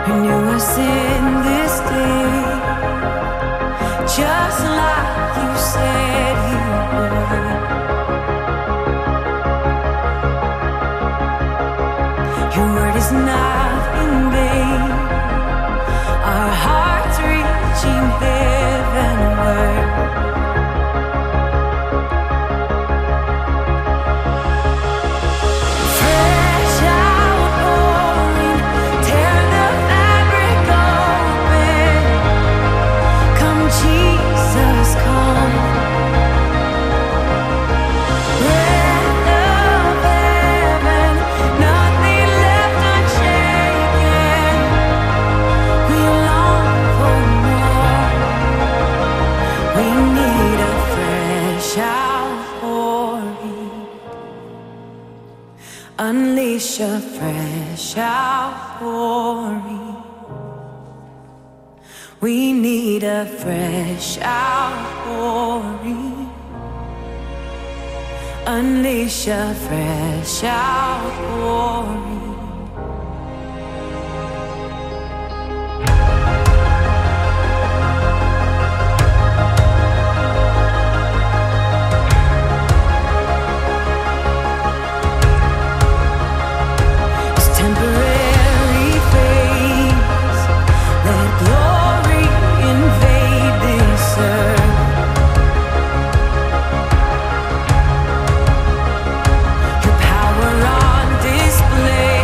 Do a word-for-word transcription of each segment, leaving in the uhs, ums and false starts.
Renew us in this day, just like you said you would. Your word is not in vain. Our hearts reaching heavenward. Fresh outpouring, tear the fabric open. Come, Jesus, come. Breath of heaven, nothing left unshaken. We long for more. We need a fresh outpouring. Unleash a fresh outpouring. We need a fresh outpouring. Unleash a fresh outpouring. This temporary phase, let glory invade this earth. Your power on display.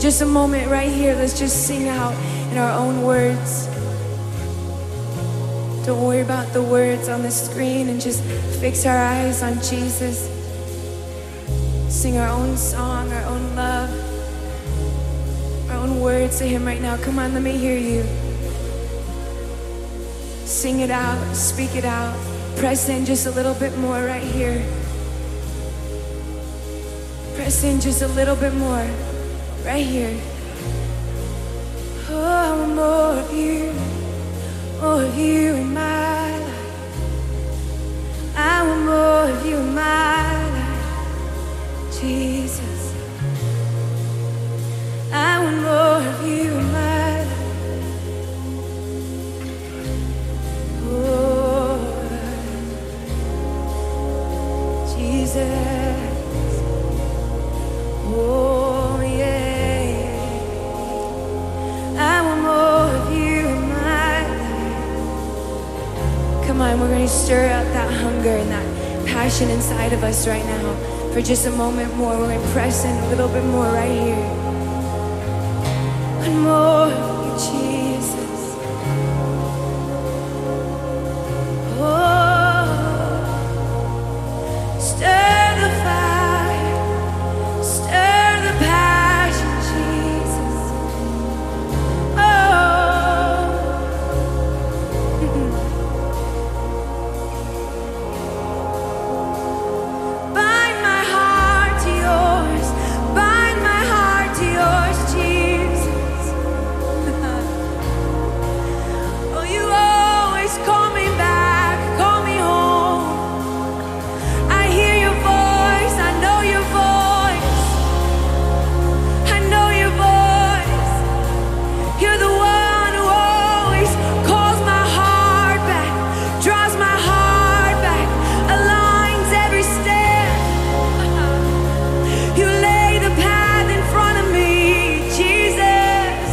just a moment right here, let's just sing out in our own words. Don't worry about the words on the screen and just fix our eyes on Jesus. Sing our own song, our own love, our own words to him right now. Come on, let me hear you. Sing it out, speak it out. Press in just a little bit more right here. Press in just a little bit more right here. Oh, I want more of you, more of you in my life. I want more of you in my life, Jesus. I want more of you in my life. Oh, Jesus. Oh, yeah. I want more of you in my life. Come on, we're going to stir up that hunger and that passion inside of us right now. For just a moment more, we're going to press in a little bit more right here. One more of you, Jesus. Oh, stir the fire, stir the passion, Jesus. Oh, bind my heart to yours, bind my heart to yours, Jesus. Oh, you always call me back, call me home. I hear your voice, I know your voice, I know your voice. You're the one who always calls my heart back, draws my heart back, aligns every step. You lay the path in front of me, Jesus.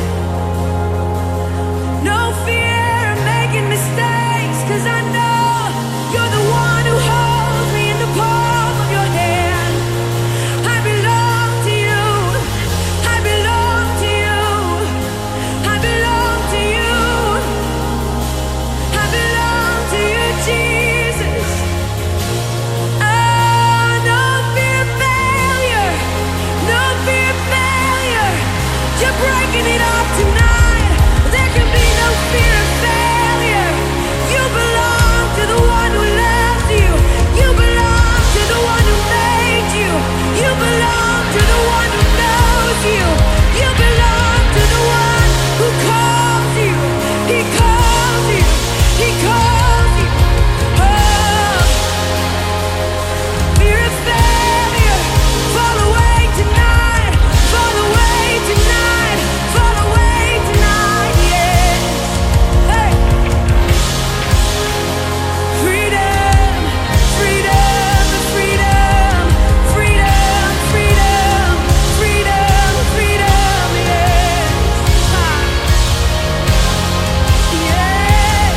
No fear of making mistakes, 'cause I know you're the one who holds me in the palm of your hand. I belong to you, I belong to you, I belong to you, I belong to you, Jesus. Oh, no fear of failure, no fear of failure. You're breaking it off tonight. There can be no fear of failure. You belong to the one who loves you. You belong to the one who made you. You belong to the one who knows you. You belong to the one who calls you. He calls you. He calls you. Oh, fear of failure, fall away tonight. Fall away tonight. Fall away tonight. Yeah. Hey. Freedom, freedom, freedom, freedom, freedom, freedom, freedom, yes. Ah. Yeah,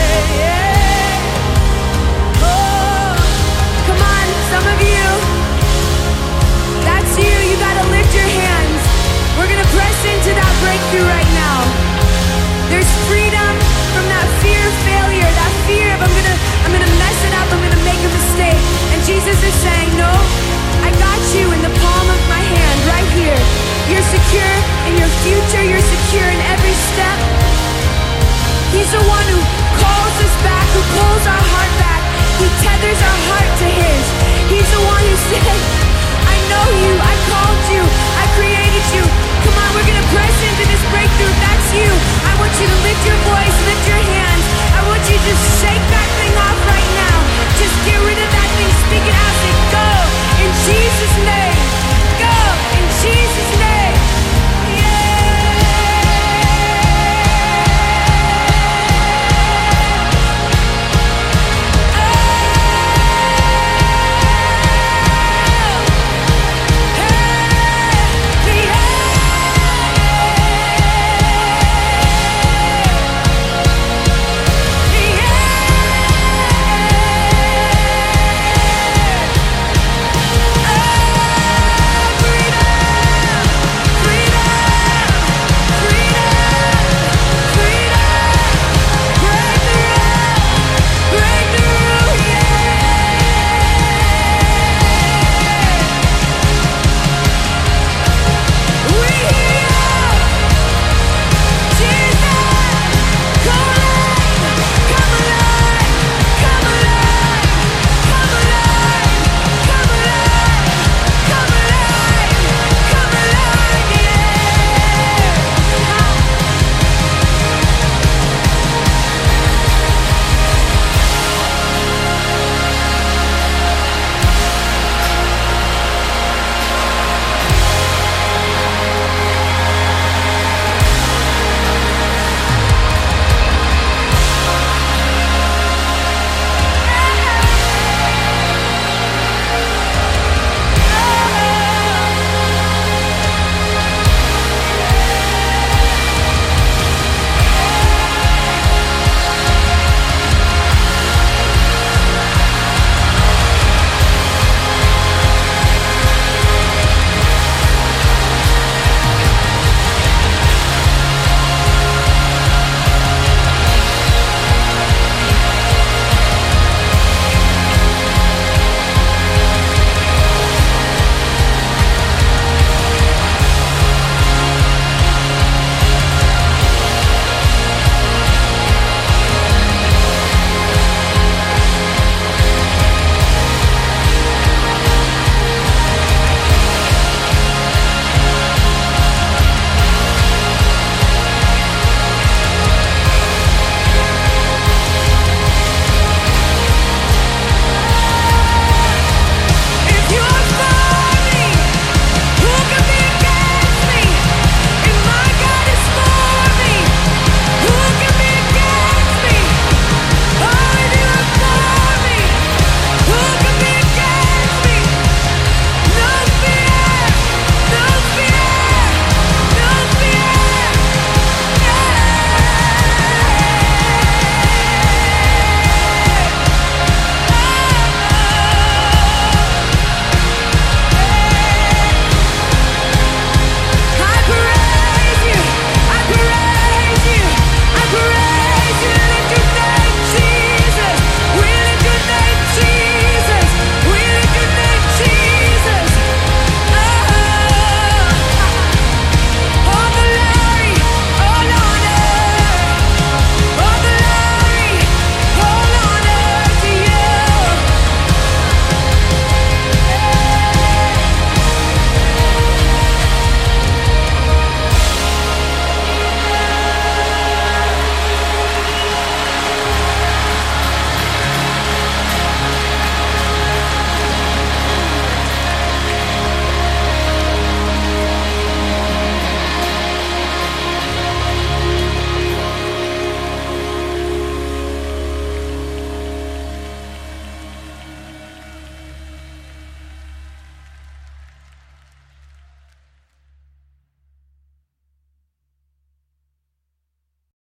yeah. Oh, come on, some of you, that's you, you gotta lift your hands. We're gonna press into that breakthrough right now. There's freedom from that fear of failure, that fear of I'm gonna, I'm gonna mess it up, I'm gonna make a mistake. And Jesus is saying, no, I got you in the palm of my hand, right here. You're secure in your future, you're secure in every step. He's the one who calls us back, who pulls our heart back. He tethers our heart to his. He's the one who said, I know you, I called you, I created you. Come on, we're gonna press into this breakthrough.